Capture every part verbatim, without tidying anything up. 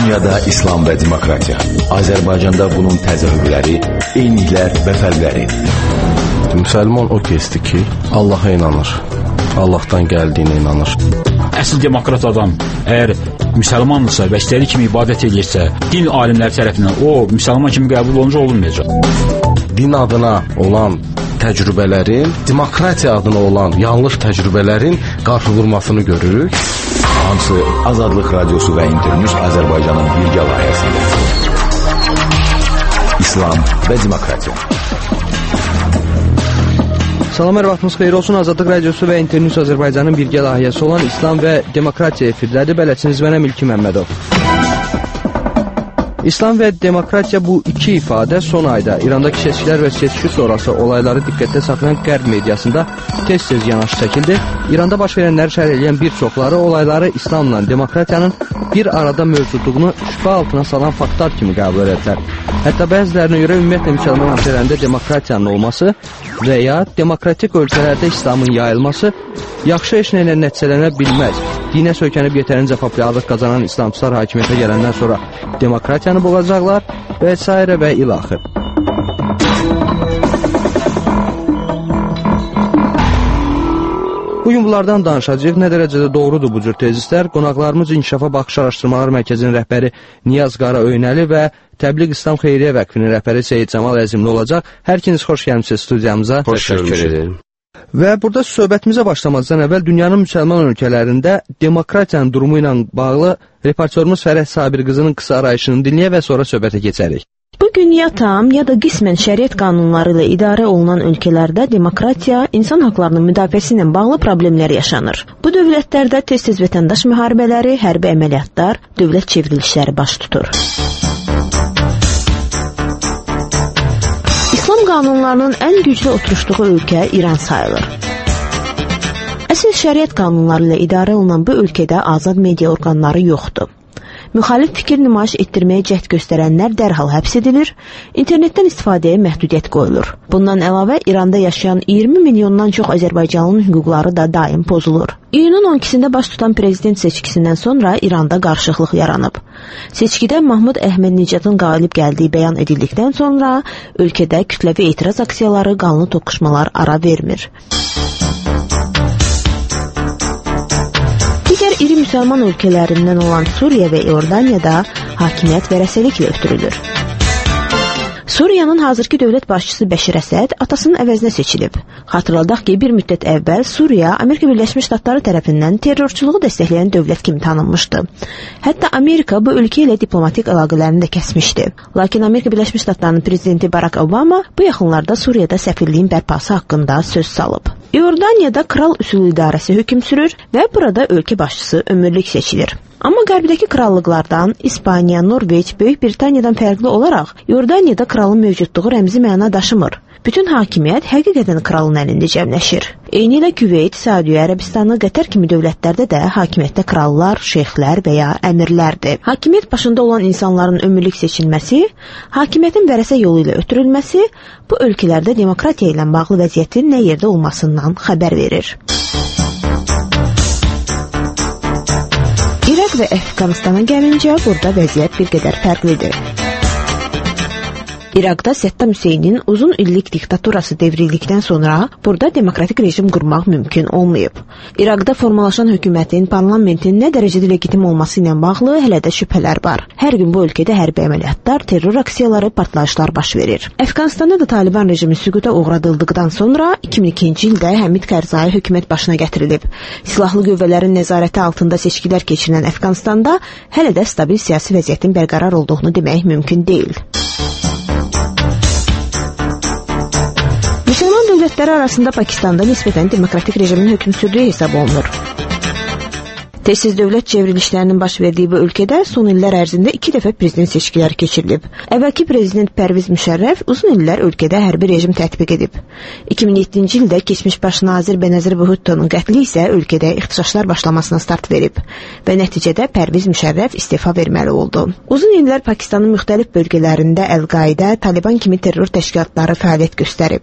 Dünyada İslam və demokratiya. Azərbaycanda bunun təzahürləri, eyniliklər və fərqləri. Müsəlman o kəsdir ki, Allaha inanır. Allahdan gəldiyinə inanır. Əsl demokrat adam əgər müsəlmandırsa və istədiyi kimi ibadət edirsə, din alimləri tərəfindən o müsəlman kimi qəbul olunca olunmayacaq. Din adına olan təcrübələrin, demokratiya adına olan yanlış təcrübələrin qarşı vurmasını görürük. Hamısı Azadlıq Radiosu və İnternews Azərbaycanın birgə layihəsində. İslam və demokratiya. Salam, hər vaxtınız xeyir olsun. Azadlıq Radiosu və İnternews Azərbaycanın birgə layihəsi olan İslam və demokratiya efirdədir. Bələdçiniz mənəm İlki Məmmədov. İslam və demokratiya bu iki ifadə son ayda İrandakı seçkilər və seçki sonrası olayları diqqətdə saxlayan qərb mediasında tez-tez yanaşı çəkildi. İranda baş verənləri şərh edən bir çoxları olayları İslamla demokratiyanın bir arada mövcudluğunu şübhə altına salan faktlar kimi qəbul edilər. Hətta bəzilərinə görə ümumiyyətlə müsəlman ölkələrində demokratiyanın olması və ya demokratik ölkələrdə İslamın yayılması yaxşı işlə ilə nəticələnə bilməz. Dinə söykənib yetərincə populyarlıq qazanan İslamçılar hakimiyyətə gələndən sonra demokratiyanı boğacaqlar və s. və ilaxır. Bugün bunlardan danışacağıq. Nə dərəcədə doğrudur bu cür tezislər? Qonaqlarımız İnkişafa Baxış Araşdırmalar Mərkəzinin rəhbəri Niyaz Qara Öynəli və Təbliğ İslam Xeyriyyə Vəqfinin rəhbəri Seyid Cəmal Əzimli olacaq. Hər ikiniz xoş gəlmişsiniz studiyamıza. Xoş gördük. Və burada söhbətimizə başlamazdan əvvəl dünyanın müsəlman ölkələrində demokratiyanın durumu ilə bağlı reportyorumuz Fərəh Sabir qızının qısa arayışını dinləyə və sonra söhbətə keçərik. Bugün ya tam ya da qismən şəriət qanunları ilə idarə olunan ölkələrdə demokratiya, insan haqlarının müdafiəsi ilə bağlı problemlər yaşanır. Bu dövlətlərdə tez-tez vətəndaş müharibələri, hərbi əməliyyatlar, dövlət çevrilişləri baş tutur. İslam qanunlarının ən güclü oturuşduğu ölkə İran sayılır. Əsl şəriət qanunları ilə idarə olunan bu ölkədə azad media orqanları yoxdur. Müxalif fikir nümayiş etdirməyə cəhd göstərənlər dərhal həbs edilir, internetdən istifadəyə məhdudiyyət qoyulur. Bundan əlavə İranda yaşayan iyirmi milyondan çox Azərbaycanlının hüquqları da daim pozulur. İyunun on ikisində baş tutan prezident seçkisindən sonra İranda qarışıqlıq yaranıb. Seçkidə Mahmud Əhmədnicadın qalib gəldiyi bəyan edildikdən sonra ölkədə kütləvi etiraz aksiyaları, qanlı toqquşmalar ara vermir. Digər iri müsəlman ölkələrindən olan Suriya və İordaniyada hakimiyyət vərəsəliklə ötürülür. Suriyanın hazırki dövlət başçısı Bəşir Əsəd atasının əvəzinə seçilib. Xatırladaq ki, bir müddət əvvəl Suriya Amerika Birləşmiş Ştatları tərəfindən terrorçuluğu dəstəkləyən dövlət kimi tanınmışdı. Hətta Amerika bu ölkə ilə diplomatik əlaqələrini də kəsmişdi. Lakin Amerika Birləşmiş Ştatlarının prezidenti Barack Obama bu yaxınlarda Suriyada səfirliyin bərpası haqqında söz salıb. İordaniyada kral üsul idarəsi hökm sürür və burada ölkə başçısı ömürlük seçilir. Amma qərbdəki krallıqlardan İspaniya, Norveç, Böyük Britaniyadan fərqli olaraq İordaniyada kralın mövcudluğu rəmzi məna daşımır. Bütün hakimiyyət həqiqətən kralın əlində cəmləşir. Eynilə Küveyt, Səudiyyə Ərəbistanı, Qətər kimi dövlətlərdə də hakimiyyətdə krallar, şeyxlər və ya əmirlərdir. Hakimiyyət başında olan insanların ömürlük seçilməsi, hakimiyyətin vərəsə yolu ilə ötürülməsi bu ölkələrdə demokratiya ilə bağlı vəziyyətin nə yerdə olmasından xəbər verir. İraq və Əfqanistana gəlincə, burada vəziyyət bir qədər fərqlidir. İraqda Səddam Hüseynin uzun illik diktaturası devrildikdən sonra burada demokratik rejim qurmaq mümkün olmayıb. İraqda formalaşan hökumətin, parlamentin nə dərəcədə legitim olması ilə bağlı hələ də şübhələr var. Hər gün bu ölkədə hərbi əməliyyatlar, terror aksiyaları, partlayışlar baş verir. Əfqanistanda da Taliban rejimi süquta uğradıldıqdan sonra iki min ikinci ildə Həmid Karzai hökumət başına gətirilib. Silahlı qüvvələrin nəzarəti altında seçkilər keçirilən Əfqanistanda hələ də stabil siyasi vəziyyətin bərqərar olduğunu demək mümkün deyil. Müsəlman dövlətləri arasında Pakistanda nisbətən demokratik rejimin hökm sürdüyü hesab olunur. Tez-tez dövlət çevrilişlərinin baş verdiyi bu ölkədə son illər ərzində iki dəfə prezident seçkiləri keçirilib. Əvvəlki prezident Pərviz Müşərrəf uzun illər ölkədə hərbi rejim tətbiq edib. iki min yeddinci ildə keçmiş baş nazir Benazir Bhutto'nun qətli isə ölkədə ixtişaşlar başlamasına start verib və nəticədə Pərviz Müşərrəf istefa verməli oldu. Uzun illər Pakistanın müxtəlif bölgələrində Əl-Qaidə, Taliban kimi terror təşkilatları fəaliyyət göstərib.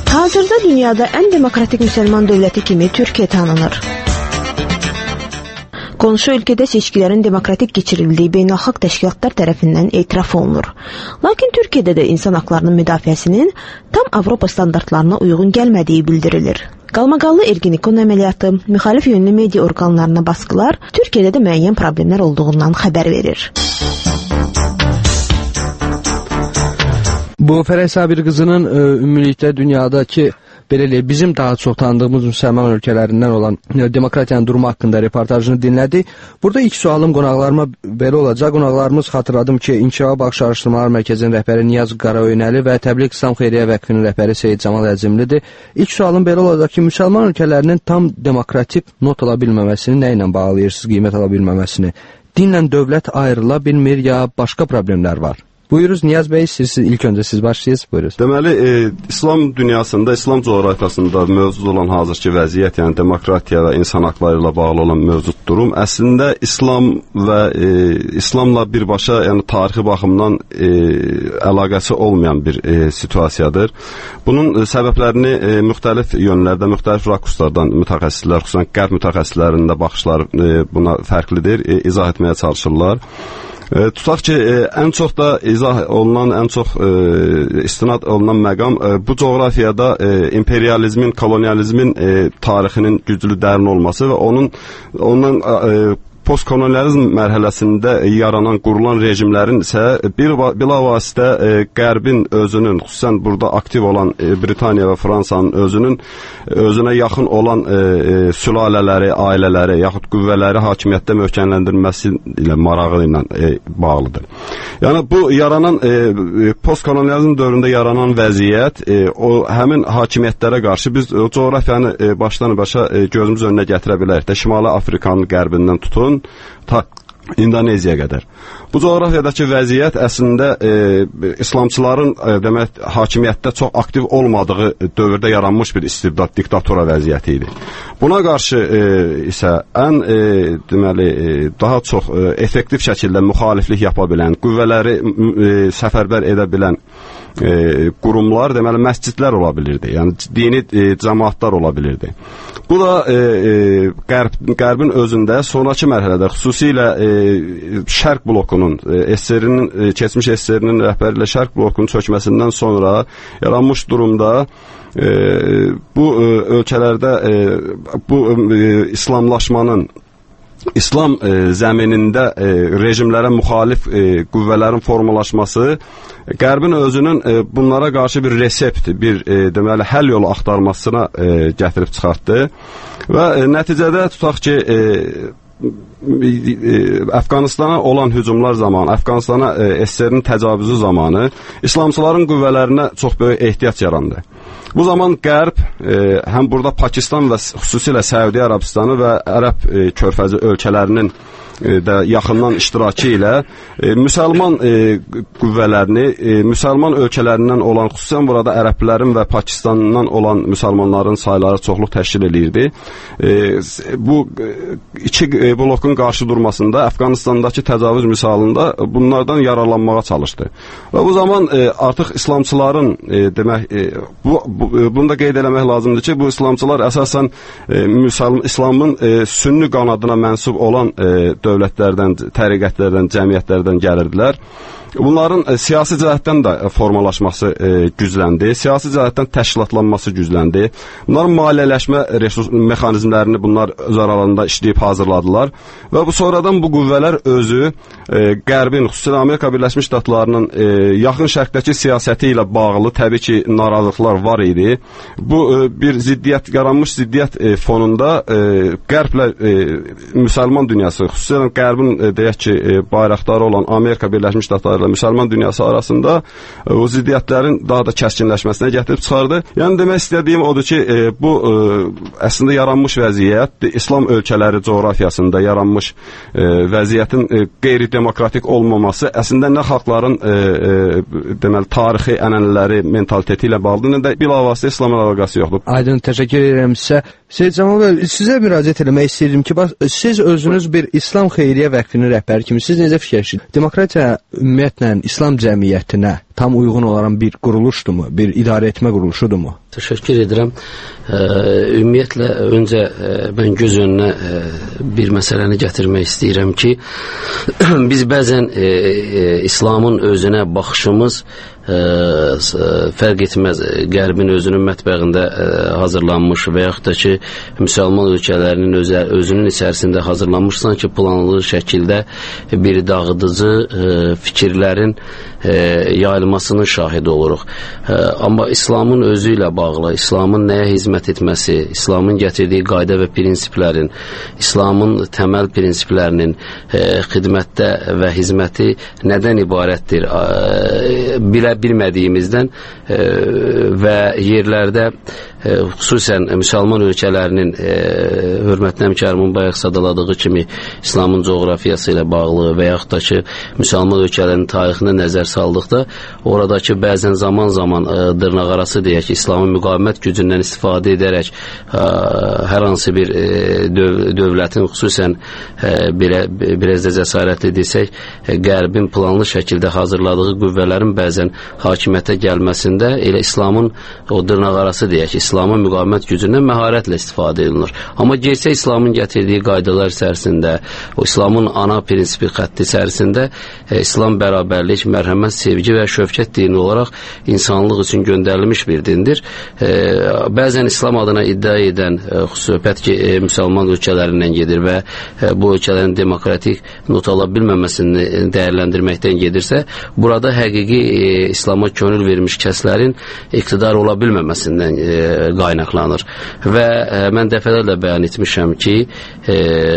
Hazırda dünyada ən demokratik müsəlman dövləti kimi Türkiyə tanınır. Qonşu ölkədə seçkilərin demokratik keçirildiyi beynəlxalq təşkilatlar tərəfindən etiraf olunur. Lakin Türkiyədə də insan haqlarının müdafiəsinin tam Avropa standartlarına uyğun gəlmədiyi bildirilir. Qalmaqallı Ergenekon əməliyyatı, müxalif yönlü media orqanlarına baskılar Türkiyədə də müəyyən problemlər olduğundan xəbər verir. Bu Fərəh Sabir qızının ə, ümumilikdə dünyadakı belə eləyək, bizim daha çox tanıdığımız müsəlman ölkələrindən olan ə, demokratiyanın durumu haqqında reportajını dinlədik. Burada ilk sualım qonaqlarıma belə olacaq. Qonaqlarımız xatırladım ki, İnkişafa Baxış Araşdırmalar Mərkəzinin rəhbəri Niyaz Qaraöynəli və Təbliğ İslam Xeyriyyə Vəqfinin rəhbəri Seyid Camal Əzimlidir. İlk sualım belə olacaq ki, müsəlman ölkələrinin tam demokratik not ala bilməməsini nə ilə bağlayırsınız, qiymət ala bilməməsini? Dinlə dövlət ayrıla bilmir ya başqa problemlər var? Buyuruz Niyaz bəy, siz ilk öncə siz başlayırsınız, buyuruz. Deməli, e, İslam dünyasında, İslam coğrafiyasında mövcud olan hazırki vəziyyət, yəni demokratiya və insan haqları ilə bağlı olan mövcud durum, əslində İslam və e, İslamla birbaşa, yəni tarixi baxımdan e, əlaqəsi olmayan bir e, situasiyadır. Bunun e, səbəblərini e, müxtəlif yönlərdə, müxtəlif rakurslardan mütəxəssislər, xüsusən qərb mütəxəssislərinin də baxışları e, buna fərqlidir, e, izah etməyə çalışırlar. E, tutaq ki, e, ən çox da izah olunan, ən çox e, istinad olunan məqam e, bu coğrafiyada e, imperializmin, kolonializmin e, tarixinin güclü dərin olması və onun ondan e, postkolonializm mərhələsində yaranan, qurulan rejimlərin isə bir bilavasitə e, Qərbin özünün, xüsusən burada aktiv olan e, Britaniya və Fransanın özünün özünə yaxın olan e, e, sülalələri, ailələri, yaxud qüvvələri hakimiyyətdə möhkəmləndirilməsi ilə marağı ilə e, bağlıdır. Yəni bu yaranan e, postkolonializm dövründə yaranan vəziyyət e, o həmin hakimiyyətlərə qarşı biz o coğrafiyanı e, başdan başa e, gözümüz önünə gətirə bilərik də, Şimali Afrikanın qərbindən tutun ta İndoneziyaya qədər. Bu coğrafiyadakı vəziyyət əslində e, İslamçıların e, demək hakimiyyətdə çox aktiv olmadığı dövrdə yaranmış bir istibdad, diktatura vəziyyəti idi. Buna qarşı e, isə ən e, deməli e, daha çox e, effektiv şəkildə müxaliflik yapa bilən, qüvvələri e, səfərbər edə bilən e, qurumlar, deməli məscidlər ola bilirdi. Yəni dini e, cəmaatlar ola bilirdi. Bu da e, e, qərb, qərbin özündə sonraki mərhələdə xüsusilə e, Şərq blokunun, e, S S R-nin, e, keçmiş S S R-nin rəhbəri ilə Şərq blokunun çökməsindən sonra yaranmış durumda e, bu e, ölkələrdə e, bu e, İslamlaşmanın İslam e, zəminində e, rejimlərə müxalif e, qüvvələrin formalaşması Qərbin özünün e, bunlara qarşı bir resept, bir e, deməli həll yolu axtarmasına e, gətirib çıxartdı və e, nəticədə tutaq ki, e, Əfqanistana olan hücumlar zamanı, Əfqanistana e, S S R-nin təcavüzü zamanı İslamçıların qüvvələrinə çox böyük ehtiyac yarandı. Bu zaman Qərb e, həm burada Pakistan və xüsusilə Səudiyyə Ərəbistanı və Ərəb e, körfəzi ölkələrinin e, də yaxından iştirakı ilə e, müsəlman e, qüvvələrini, e, müsəlman ölkələrindən olan, xüsusən burada ərəblərin və Pakistandan olan müsəlmanların sayları çoxluq təşkil edirdi. E, bu iki e, blokun qarşı durmasında Əfqanistandakı təcavüz misalında bunlardan yararlanmağa çalışdı. Və bu zaman e, artıq İslamçıların e, demək e, bu, bu bunu da qeyd eləmək lazımdır ki, bu İslamçılar əsasən e, müsəlman İslamın e, sünni qanadına mənsub olan e, dövlətlərdən, təriqətlərdən, cəmiyyətlərdən gəlirdilər. Bunların e, siyasi cəhətdən də formalaşması e, gücləndi, siyasi cəhətdən təşkilatlanması gücləndi. Bunların maliyyələşmə resurs mexanizmlərini bunlar öz aralarında işləyib hazırladılar və bu sonradan bu qüvvələr özü e, Qərbin, xüsusilə Amerika Birləşmiş Ştatlarının e, yaxın şərqdəki siyasəti ilə bağlı təbii ki, narazılıqlar var idi. Bu e, bir ziddiyyət, yaranmış ziddiyyət e, fonunda e, Qərblə e, müsəlman dünyası, xüsusilə Qərbin e, deyək ki, e, bayraqdarı olan Amerika Birləşmiş Ştatları müsəlman dünyası arasında e, o ziddiyyətlərin daha da kəskinləşməsinə gətirib çıxardı. Yəni demək istədiyim odur ki, e, bu e, əslində yaranmış vəziyyət, İslam ölkələri coğrafiyasında yaranmış e, vəziyyətin e, qeyri-demokratik olmaması əslində nə xalqların e, e, deməli tarixi ənənələri, mentaliteti ilə bağlıdır, nə də bilavasitə İslamla əlaqəsi yoxdur. Aydın, təşəkkür edirəm sizə. Seyid Camal bəy, sizə müraciət eləmək istəyirdim ki, bax, siz özünüz bir İslam Xeyriyyə Vəqfinin rəhbəri kimi siz necə fikirləşirsiniz? Demokratiya ümumiyyətlə İslam cəmiyyətinə tam uyğun olan bir quruluşdurmu, bir idarə etmə quruluşudurmu? Təşəkkür edirəm. E, ümumiyyətlə, öncə e, mən göz önünə e, bir məsələni gətirmək istəyirəm ki, biz bəzən e, e, İslamın özünə baxışımız e, fərq etməz. Qərbin özünün mətbəğində e, hazırlanmış və yaxud da ki, müsəlman ölkələrinin özə, özünün içərisində hazırlanmış sanki planlı şəkildə bir dağıdıcı e, fikirlərin e, yayılmasının şahidi oluruq. E, amma İslamın özü ilə bağlı, İslamın nəyə hizmət etməsi, İslamın gətirdiyi qayda və prinsiplərin, İslamın təməl prinsiplərinin e, xidmətdə və hizməti nədən ibarətdir e, bilə bilmədiyimizdən e, və yerlərdə e, xüsusən müsəlman ölkələrinin e, hörmətli həmkarımın bayaq sadaladığı kimi İslamın coğrafiyası ilə bağlı və yaxud da ki, müsəlman ölkələrinin tarixinə nəzər saldıqda oradakı bəzən zaman-zaman e, dırnaqarası deyək ki, İslamın müqavimət gücündən istifadə edərək e, hər hansı bir e, döv dövlətin xüsusən e, birə, biraz da cəsarətli desək, e, Qərbin planlı şəkildə hazırladığı qüvvələrin bəzən hakimiyyətə gəlməsində elə İslamın o dırnaqarası deyək ki, İslamın müqavimət gücündən məharətlə istifadə edilir. Amma gerçək İslamın gətirdiyi qaydalar içərisində, o İslamın ana prinsipi xətti içərisində e, İslam bərabərlik, mərhəmət, sevgi və şöfqət dini olaraq insanlıq üçün göndərilmiş bir dindir. E, bəzən İslam adına iddia edən e, söhbət ki, e, müsəlman ölkələrindən gedir və e, bu ölkələrin demokratik not ala bilməməsini dəyərləndirməkdən gedirsə, burada həqiqi e, İslama könül vermiş kəslərin iqtidar ola bilməməsindən e, qaynaqlanır. Və e, mən dəfələrlə bəyan etmişəm ki, e,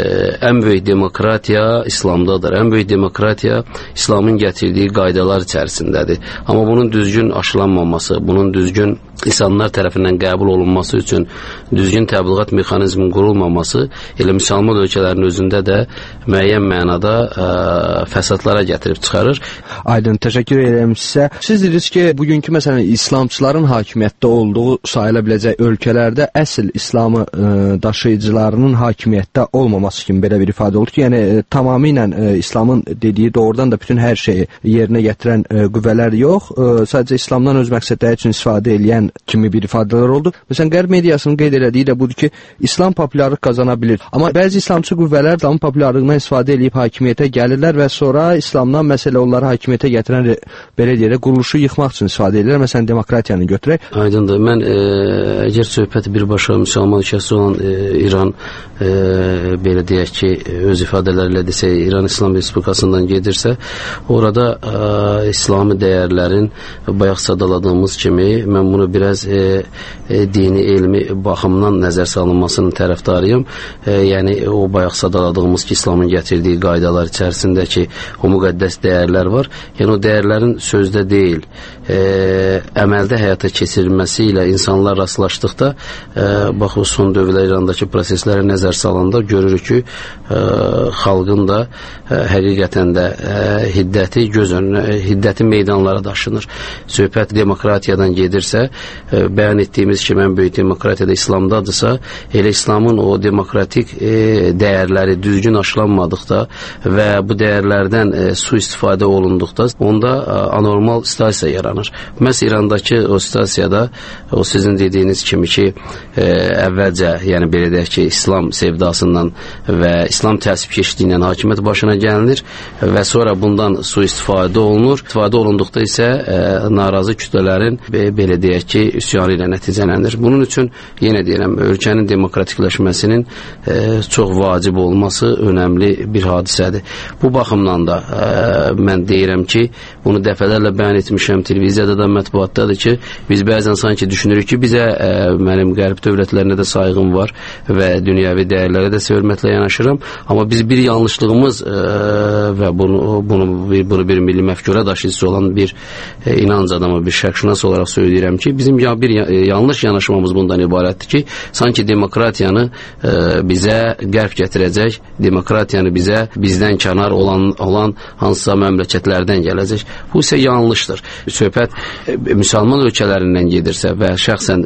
ən böyük demokratiya İslamdadır. Ən böyük demokratiya İslamın gətirdiyi qaydalar içərisindədir. Amma bunun düzgün aşılanmaması, bunun düzgün insanlar tərəfindən qəbul olunması üçün düzgün təbliğat mexanizmin qurulmaması elə müsəlman ölkələrinin özündə də müəyyən mənada ə, fəsadlara gətirib çıxarır. Aydın, təşəkkür edirəm sizə. Siz dediniz ki, bugünkü məsələn İslamçıların hakimiyyətdə olduğu sayıla biləcək ölkələrdə əsl İslamı ə, daşıyıcılarının hakimiyyətdə olmaması kimi belə bir ifadə oldu ki, yəni ə, tamamilə ə, İslamın dediyi doğrudan da bütün hər şeyi yerinə gətirən ə, qüvvələr yox, ə, sadəcə İslamdan öz məqsədləri üçün istifadə edən kimi bir ifadələr oldu. Məsələn, Qərb mediasının qeyd elədiyi də budur ki, İslam populyarlıq qazana bilir. Amma bəzi İslamçı qüvvələr İslamın populyarlığından istifadə edib hakimiyyətə gəlirlər və sonra İslamdan məsələ onları hakimiyyətə gətirən belə deyək, quruluşu yıxmaq üçün istifadə edirlər. Məsələn, demokratiyanı götürək. Aydındır. Mən e, əgər söhbət birbaşa müsəlman ölkəsi olan e, İran e, belə deyək ki, öz ifadələrlə desək, İran İslam Respublikasından gedirsə, orada e, İslami dəyərlərin bayaq sadaladığımız kimi mən bunu biraz e, e, dini, elmi baxımdan nəzər salınmasının tərəfdarıyım. E, yəni, o bayaq sadaladığımız ki, İslamın gətirdiyi qaydalar içərisindəki o müqəddəs dəyərlər var. Yəni, o dəyərlərin sözdə deyil, e, əməldə həyata keçirilməsi ilə insanlar rastlaşdıqda, e, bax, o son dövrlər İrandakı proseslərə nəzər salanda görürük ki, e, xalqın da e, həqiqətən də e, hiddəti göz önünə, hiddəti meydanlara daşınır. Söhbət demokratiyadan gedirsə, e, bəyan etdiyimiz kimi ən böyük demokratiyada İslamdadırsa, elə İslamın o demokratik e, dəyərləri düzgün aşılanmadıqda və bu dəyərlərdən e, su istifadə olunduqda, onda e, anormal situasiya yaranır. Məhz İrandakı o situasiyada, o sizin dediyiniz kimi ki, e, əvvəlcə, yəni belə deyək ki, İslam sevdasından və İslam təəssübkeşliyindən hakimiyyət başına gəlinir və sonra bundan su istifadə olunur. İstifadə olunduqda isə e, narazı kütlələrin be, belə deyək ki, üsyanı ilə nəticələnir. Bunun üçün, yenə deyirəm, ölkənin demokratikləşməsinin e, çox vacib olması önəmli bir hadisədir. Bu baxımdan da e, mən deyirəm ki, bunu dəfələrlə bəyan etmişəm, televiziyada da, mətbuatdadır ki, biz bəzən sanki düşünürük ki, bizə e, mənim qərb dövlətlərinə də sayğım var və dünyəvi dəyərlərə də hörmətlə yanaşıram, amma biz bir yanlışlığımız e, və bunu, bunu, bir, bunu bir milli məfkura daşıyıcısı olan bir e, inanc adamı, bir şərqşünas olaraq söyləyirəm ki, bizim ya bir e, yanlış yanaşmamız bundan ibarətdir ki, sanki demokratiyanı e, bizə qərb gətirəcək, demokratiyanı bizə bizdən kənar olan, olan hansısa məmləkətlərdən gələcək. Bu isə yanlışdır. Söhbət e, müsəlman ölkələrindən gedirsə və şəxsən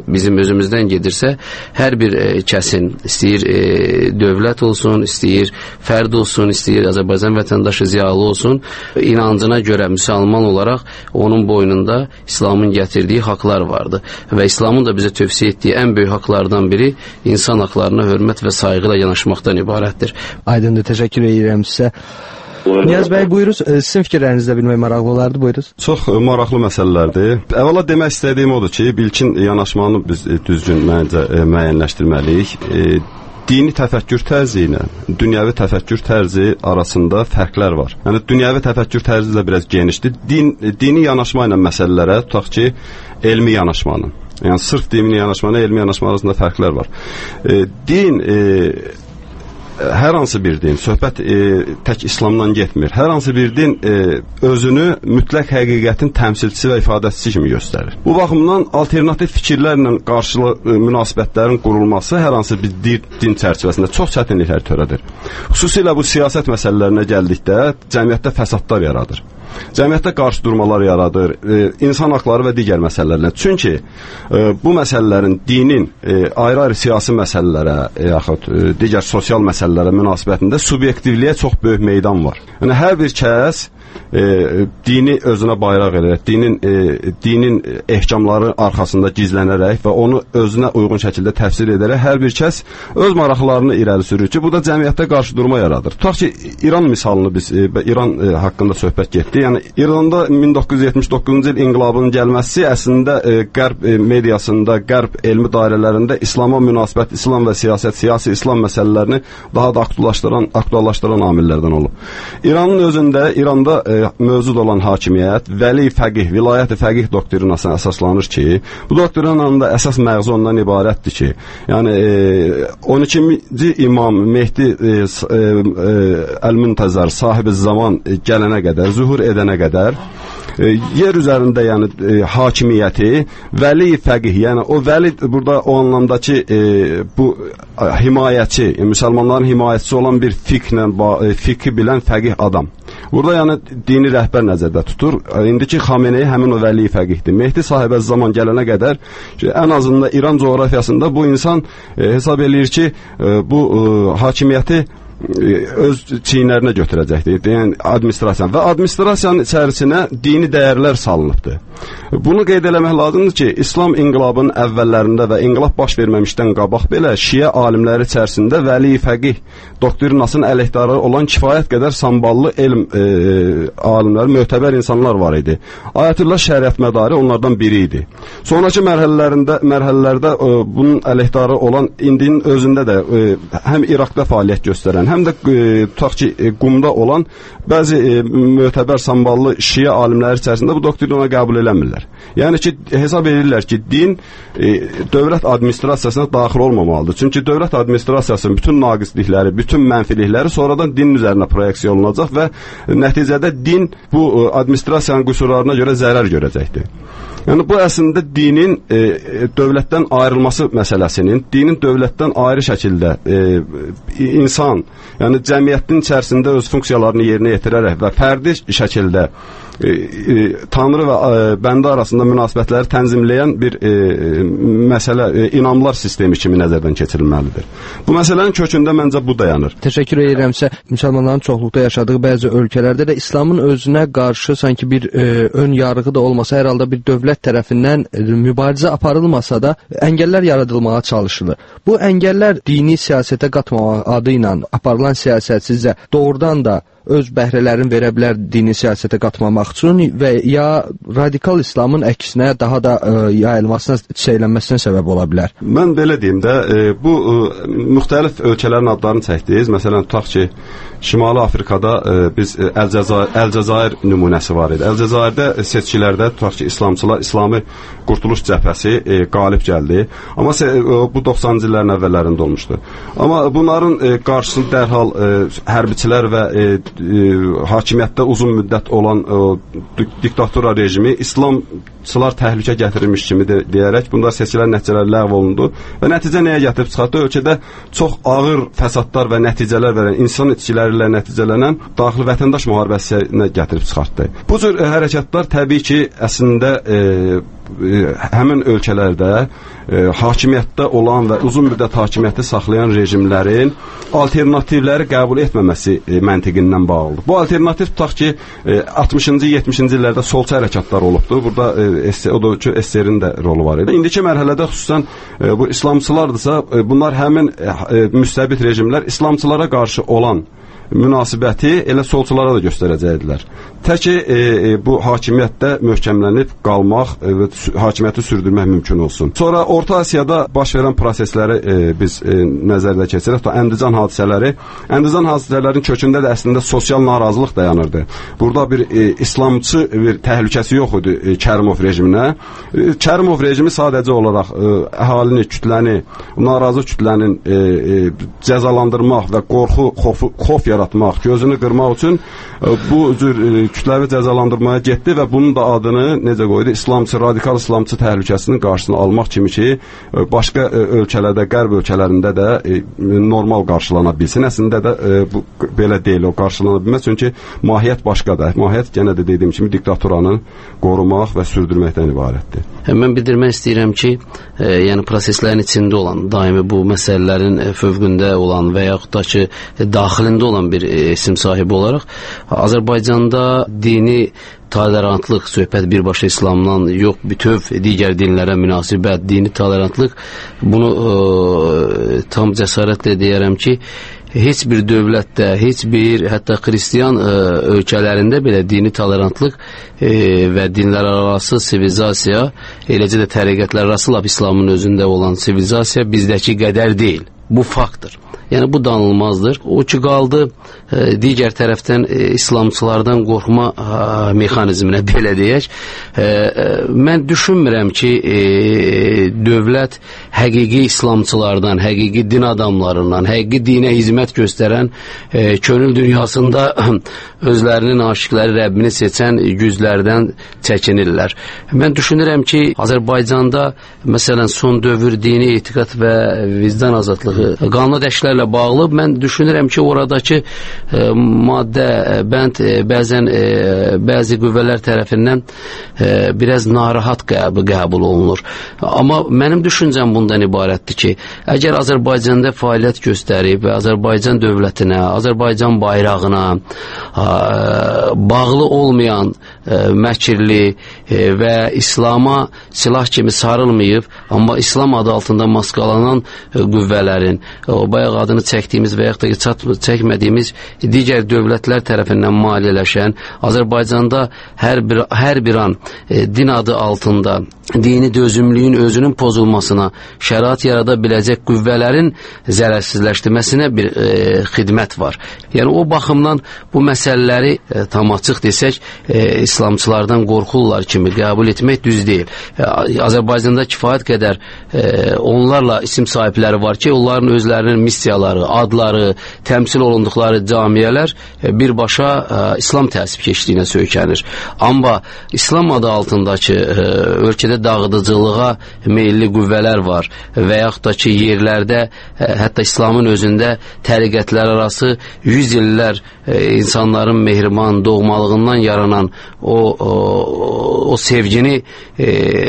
bizim özümüzdən gedirsə, hər bir e, kəsin, istəyir e, dövlət olsun, istəyir fərd olsun, istəyir Azərbaycan vətəndaşı ziyalı olsun, inancına görə müsəlman olaraq onun boynunda İslamın gətirdiyi haqlar vardı. Və İslamın da bizə tövsiyə etdiyi ən böyük haqlardan biri insan haqlarına hörmət və sayğı ilə yanaşmaqdan ibarətdir. Aydındır, təşəkkür edirəm sizə. Niyaz bəy, buyuruz, sizin fikirlərinizi də bilmək maraqlı olardı, buyuruz. Çox maraqlı məsələlərdir. Əvvəla demək istədiyim odur ki, ilkin yanaşmanı biz düzgün məncə müəyyənləşdirməliyik. Dini təfəkkür tərzi ilə dünyəvi təfəkkür tərzi arasında fərqlər var. Yəni dünyəvi təfəkkür tərzi də biraz genişdir. Din, dini yanaşma ilə məsələlərə tutaq ki, elmi yanaşmanın. Yəni sırf dini yanaşma ilə elmi yanaşma arasında fərqlər var. E, din e, hər hansı bir din, söhbət e, tək İslamdan getmir. Hər hansı bir din e, özünü mütləq həqiqətin təmsilçisi və ifadəçisi kimi göstərir. Bu baxımdan alternativ fikirlərlə qarşılı e, münasibətlərin qurulması hər hansı bir din, din çərçivəsində çox çətinliklər törədir. Xüsusilə bu siyasət məsələlərinə gəldikdə cəmiyyətdə fəsadlar yaradır. Cəmiyyətdə qarşıdurmalar yaradır, e, insan haqları və digər məsələlərlə. Çünki e, bu məsələlərin dinin e, ayrı-ayrı siyasi məsələlərə, e, yaxud e, digər sosial məsələlərə münasibətində subyektivliyə çox böyük meydan var. Yəni hər bir kəs e, dini özünə bayraq edərək, dinin e, dinin ehkamları arxasında gizlənərək və onu özünə uyğun şəkildə təfsir edərək hər bir kəs öz maraqlarını irəli sürür ki, bu da cəmiyyətdə qarşıdurma yaradır. Tutaq ki, İran misalını biz e, İran e, haqqında söhbət getdi. Yəni İranda min doqquz yüz yetmiş doqquzuncu il inqilabının gəlməsi əslində e, qərb e, mediasında, qərb elmi dairələrində İslama münasibət, İslam və siyasət, siyasi İslam məsələlərini daha da aktuallaşdıran, aktuallaşdıran amillərdən olub. İranın özündə, İranda e, mövcud olan hakimiyyət vəli fəqih, vilayət-i fəqih doktrinasına əsaslanır ki, bu doktrinanın da əsas məğzu ondan ibarətdir ki, yəni e, on ikinci imam Mehdi e, e, e, Əl-Müntəzər sahibi zaman e, gələnə qədər, zuhur edənə qədər e, yer üzərində yəni e, hakimiyyəti vəli fəqih, yəni o vəli burada o anlamdakı e, bu himayəçi, e, müsəlmanların himayəçisi olan bir fiqhlə, e, fiqhi bilən fəqih adam. Burada yəni dini rəhbər nəzərdə tutur. İndiki Xameneyi həmin o vəli fəqihdir. Mehdi sahibə zaman gələnə qədər ki, ən azından İran coğrafiyasında bu insan e, hesab eləyir ki, e, bu e, hakimiyyəti öz çiyinlərinə götürəcəkdir. Yəni administrasiya və administrasiyanın içərisinə dini dəyərlər salınıbdır. Bunu qeyd eləmək lazımdır ki, İslam inqilabının əvvəllərində və inqilab baş verməmişdən qabaq belə Şiə alimləri içərisində vəli fəqih doktrinasının əleyhdarı olan kifayət qədər samballı elm e, alimləri, mötəbər insanlar var idi. Ayətullah Şəriət Mədari onlardan biri idi. Sonrakı mərhələlərində mərhələlərdə e, bunun əleyhdarı olan indinin özündə də e, həm İraqda fəaliyyət göstərən, həm də e, tutaq ki, e, Qumda olan bəzi e, mötəbər samballı Şiə alimləri içərisində bu doktrinanı qəbul eləmirlər. Yəni ki, hesab edirlər ki, din e, dövlət administrasiyasına daxil olmamalıdır. Çünki dövlət administrasiyasının bütün naqislikləri, bütün mənfilikləri sonradan din üzərinə proyeksiya olunacaq və nəticədə din bu e, administrasiyanın qüsurlarına görə zərər görəcəkdir. Yəni bu əslində dinin e, dövlətdən ayrılması məsələsinin, dinin dövlətdən ayrı şəkildə e, insan, yəni cəmiyyətin içərisində öz funksiyalarını yerinə yetirərək və fərdi şəkildə e, e, Tanrı və e, bəndə arasında münasibətləri tənzimləyən bir e, məsələ, e, inanımlar sistemi kimi nəzərdən keçirilməlidir. Bu məsələnin kökündə məncə bu dayanır. Təşəkkür edirəm sizə. Müsəlmanların çoxluqda yaşadığı bəzi ölkələrdə də İslamın özünə qarşı sanki bir e, ön yarğı da olmasa, hər halda bir dövlət tərəfindən mübarizə aparılmasa da əngəllər yaradılmağa çalışılır. Bu əngəllər dini siyasətə qatmamaq adı ilə aparılan siyasət sizcə doğrudan da öz bəhrələrini verə bilər dini siyasətə qatmamaq üçün və ya radikal İslamın əksinə daha da e, yayılmasına, çeylənməsinə səbəb ola bilər? Mən belə deyim də, e, bu e, müxtəlif ölkələrin adlarını çəkdiniz. Məsələn, tutaq ki, Şimali Afrikada e, biz e, Əl-Cəzair, Əl-Cəzair nümunəsi var idi. Əl-Cəzairdə e, seçkilərdə tutaq ki, İslamçılar, İslami Qurtuluş Cəbhəsi e, qalib gəldi. Amma e, bu doxsanıncı illərin əvvəllərində olmuşdu. Amma bunların e, qarşısını dərhal e, hərbiçilər və e, e, hakimiyyətdə uzun müddət olan e, diktatura rejimi İslamçılar təhlükə gətirilmiş kimi de, deyərək bunda seçkilər nəticələri ləğv olundu və nəticə nəyə gətirib çıxartdı? Ölkədə çox ağır fəsadlar və nəticələr verən, insan itkiləri ilə nəticələnən daxili vətəndaş müharibəsinə gətirib çıxartdı. Bu cür e, hərəkətlər təbii ki, əslində e, e, həmin ölkələrdə e, hakimiyyətdə olan və uzun müddət hakimiyyəti saxlayan rejimlərin alternativləri qəbul etməməsi e, məntiqindən bağlıdır. Bu alternativ tutaq ki, e, altmışıncı, yetmişinci illərdə solçu hərəkatlar olubdur. Burada e, o da ki, S S R-in də rolu var idi. İndiki mərhələdə xüsusən e, bu İslamçılardırsa, e, bunlar həmin e, müstəbit rejimlər İslamçılara qarşı olan münasibəti elə solçulara da göstərəcəkdilər. Təki e, e, bu hakimiyyətdə möhkəmlənib qalmaq e, və hakimiyyəti sürdürmək mümkün olsun. Sonra Orta Asiyada baş verən prosesləri e, biz e, nəzərdə keçirək. Əndicən hadisələri, Əndicən hadisələrin kökündə də əslində sosial narazılıq dayanırdı. Burada bir e, İslamçı bir təhlükəsi yox idi e, Kərimov rejiminə. E, Kərimov rejimi sadəcə olaraq e, əhalini, kütləni, narazı kütlənin e, e, cəzalandırmaq və qorxu, xofu, xof yaratmaq, gözünü qırmaq üçün e, bu cür e, kütləvi cəzalandırmaya getdi və bunun da adını necə qoydu? İslamçı, radikal İslamçı təhlükəsinin qarşısını almaq kimi ki, e, başqa e, ölkələrdə, qərb ölkələrində də e, normal qarşılana bilsin. Əslində də e, bu belə deyil, o qarşılana bilməz. Çünki mahiyyət başqadır. Mahiyyət yenə də dediyim kimi diktaturanı qorumaq və sürdürməkdən ibarətdir. Mən bildirmək istəyirəm ki, e, yəni proseslərin içində olan, daimi bu məsələlərin e, fövqündə olan və yaxud da ki, e, daxilində olan bir e, isim sahibi olaraq Azərbaycanda dini tolerantlıq, söhbət birbaşa İslamdan yox, bütöv digər dinlərə münasibət, dini tolerantlıq, bunu e, tam cəsarətlə deyərəm ki, heç bir dövlətdə, heç bir hətta xristiyan e, ölkələrində belə dini tolerantlıq e, və dinlər arası sivilizasiya, eləcə də təriqətlər arası lap İslamın özündə olan sivilizasiya bizdəki qədər deyil. Bu faktdır. Yəni bu danılmazdır. O ki qaldı e, digər tərəfdən e, İslamçılardan qorxma e, mexanizminə belə deyək. E, e, mən düşünmürəm ki, e, dövlət həqiqi İslamçılardan, həqiqi din adamlarından, həqiqi dinə hizmət göstərən, e, könül dünyasında özlərinin aşiqləri Rəbbini seçən güzlərdən çəkinirlər. Mən düşünürəm ki, Azərbaycanda məsələn son dövr dini etiqad və vicdan azadlığı qanuna dəşlərlə bağlı, mən düşünürəm ki, oradakı e, maddə, bənd e, bəzən e, bəzi qüvvələr tərəfindən e, biraz narahat qəbul, qəbul olunur. Amma mənim düşüncəm bundan ibarətdir ki, əgər Azərbaycanda fəaliyyət göstərib və Azərbaycan dövlətinə, Azərbaycan bayrağına a, bağlı olmayan e, məkirli e, və İslama silah kimi sarılmayıb, amma İslam adı altında maskalanan e, qüvvələrin, o bayaq adını çəkdiyimiz və yaxud da çat çəkmədiyimiz digər dövlətlər tərəfindən maliyyələşən, Azərbaycanda hər bir, hər bir an e, din adı altında dini dözümlüyün özünün pozulmasına şərait yarada biləcək qüvvələrin zərərsizləşdirməsinə bir e, xidmət var. Yəni o baxımdan bu məsələləri e, tam açıq desək, e, İslamçılardan qorxurlar kimi qəbul etmək düz deyil. E, Azərbaycanda kifayət qədər e, onlarla isim sahibləri var ki, onların özlərinin missiyaları, adları, təmsil olunduqları camiyələr e, birbaşa e, İslam təəssübkeşliyinə söykənir. Amma İslam adı altındakı e, ölkədə dağıdıcılığa meyilli qüvvələr var və yaxud da ki, yerlərdə e, hətta İslamın özündə təriqətlər arası yüz illər e, insanların mehriban, doğmalığından yaranan o, o, o sevgini e,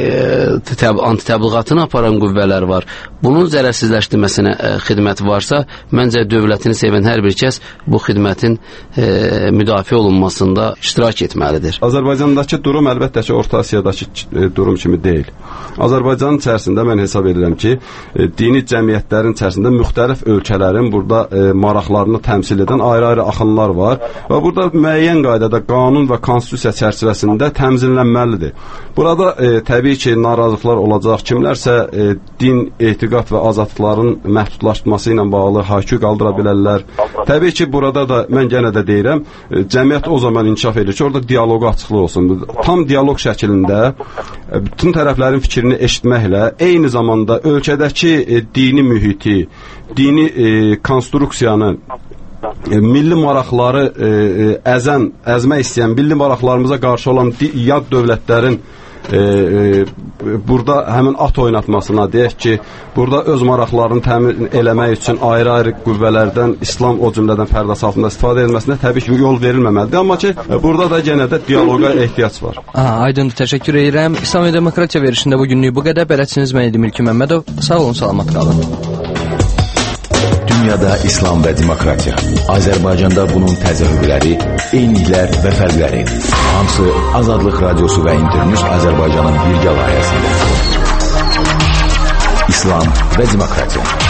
təb antitəbliğatını aparan qüvvələr var. Bunun zərərsizləşdirməsinə e, xidmət varsa, məncə dövlətini sevən hər bir kəs bu xidmətin e, müdafiə olunmasında iştirak etməlidir. Azərbaycandakı durum əlbəttə ki, Orta Asiyadakı e, durum kimi deyil. Azərbaycanın içərisində mən hesab edirəm ki, e, dini cəmiyyətlərin içərisində müxtəlif ölkələrin burada e, maraqlarını təmsil edən ayrı-ayrı axınlar var və burada müəyyən qaydada qanun və konstitusiya çərçivəsində təmzillənməlidir. Burada e, təbii ki, narazılıqlar olacaq. Kimlərsə e, din, etiqad və azadlıqların məhdudlaşması ilə bağlı haykü qaldıra bilərlər. Təbii ki, burada da mən yenə də deyirəm, e, cəmiyyət o zaman inkişaf edir ki, orada dialoqa açıqlıq olsun. Tam dialoq şəklində e, bütün tərəflərin fikrini eşitməklə eyni zamanda ölkədəki e, dini mühiti, dini e, konstruksiyanı, e, milli maraqları e, e, əzən, əzmək istəyən, milli maraqlarımıza qarşı olan yad dövlətlərin e, e, burada həmin at oynatmasına, deyək ki, burada öz maraqlarını təmin eləmək üçün ayrı-ayrı qüvvələrdən, İslam o cümlədən pərdəsi altında istifadə edilməsinə təbii ki, yol verilməməlidir. Amma ki, burada da yenə də dialoqa ehtiyac var. Aha, aydın, təşəkkür edirəm. İslam və Demokratiya verilişində bu günlük bu qədər. Bələdçiniz mən idim İlkin Məmmədov. Sağ olun, salamat qalın. Dünyada İslam və demokratiya. Azərbaycanda bunun təzahürləri, eyniliklər və fərqləri. Hamısı Azadlıq Radiosu və Internews Azərbaycanın birgə layihəsində. İslam və demokratiya.